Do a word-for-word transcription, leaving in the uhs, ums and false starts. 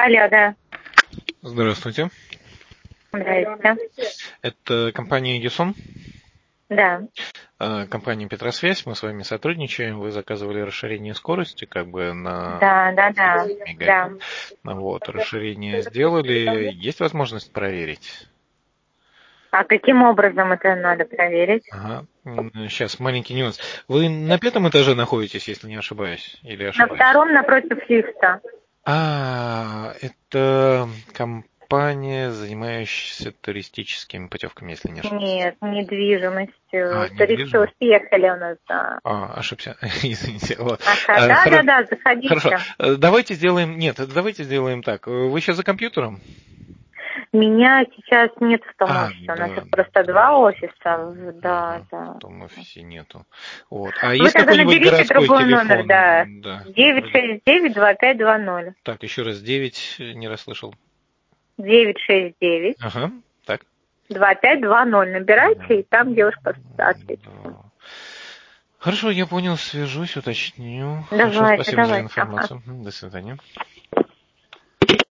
Алло, да. Здравствуйте. Здрасте. Это компания Edison? Да. Компания Петросвязь. Мы с вами сотрудничаем. Вы заказывали расширение скорости как бы на Да, да, да. мегабит. Да. Вот, расширение сделали. Есть возможность проверить? А каким образом это надо проверить? Ага. Сейчас, маленький нюанс. Вы на пятом этаже находитесь, если не ошибаюсь? Или На ошибаюсь? втором напротив лифта. А, это компания, занимающаяся туристическими путевками, если не ошибаюсь. Нет, недвижимость. А, Туристы недвижимость? уехали у нас, да. А, ошибся. Извините. Вот. Ага, А, да, хоро- да, да, заходите. Хорошо. Э, Давайте сделаем... Нет, давайте сделаем так. Вы сейчас за компьютером? Меня сейчас нет в том А, офисе. У нас да. их просто два офиса. Да, Ага, да. в том офисе нету. Вот. А Вы есть тогда какой-нибудь наберите городской другой номер, телефон? да. Да. девять Вроде- шесть девять два пять два ноль. Так, еще раз, девять, не расслышал. девять шесть девять Ага, так. два пять два ноль. Набирайте, и там девушка ответит. Да. Хорошо, я понял, свяжусь, уточню. Хорошо, Давайте, спасибо за давайте. Ага. информацию. До свидания.